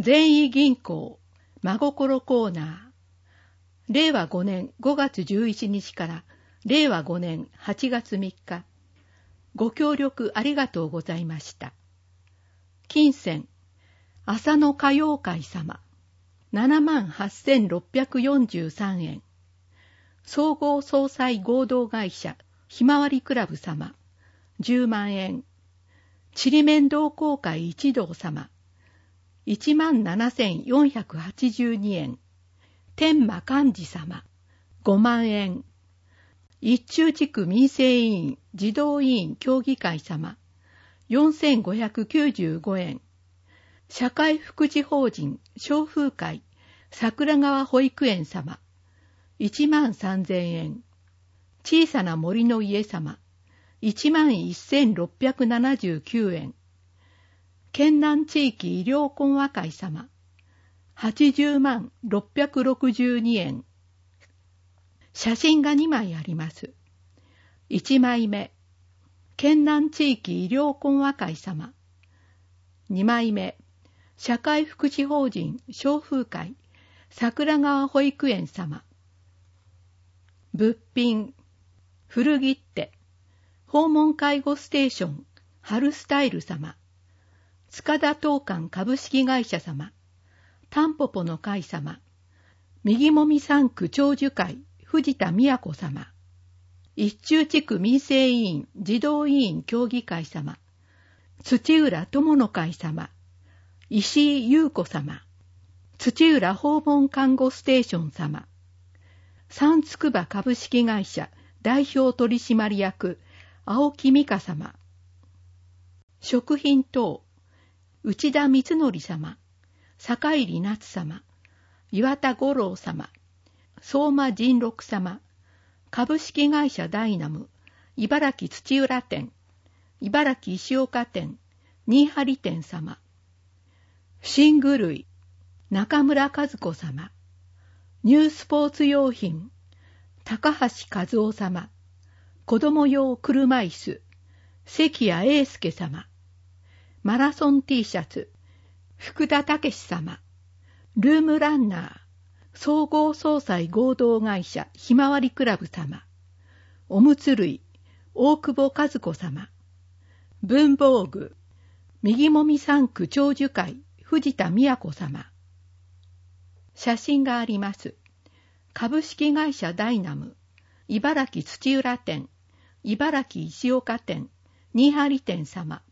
善意銀行真心コーナー。令和5年5月11日から令和5年8月3日。ご協力ありがとうございました。金銭、浅野歌謡会様、78,643円。総合総裁合同会社、ひまわりクラブ様、10万円。ちりめん同好会一同様、17,482円。天満幹事様、5万円。一中地区民生委員児童委員協議会様、4,595円。社会福祉法人消風会桜川保育園様、13,000円。小さな森の家様、11,679円。県南地域医療懇話会様、806,662円。写真が2枚あります。1枚目、県南地域医療懇話会様。2枚目、社会福祉法人消風会桜川保育園様。物品、古着って、訪問介護ステーション春スタイル様。塚田東館株式会社様。タンポポの会様。右もみ3区長寿会藤田美也子様。一中地区民生委員児童委員協議会様。土浦友の会様。石井優子様。土浦訪問看護ステーション様。三つくば株式会社代表取締役青木美香様。食品等内田光則様。坂入夏様。岩田五郎様。相馬仁六様。株式会社ダイナム茨城土浦店茨城石岡店新張店様。寝具類中村和子様。ニュースポーツ用品高橋和夫様。子供用車椅子関谷英介様。マラソン T シャツ福田武様。ルームランナー総合総裁合同会社ひまわりクラブ様。おむつ類大久保和子様。文房具右もみ3区長寿会藤田美也子様。写真があります。株式会社ダイナム茨城土浦店茨城石岡店新張店様。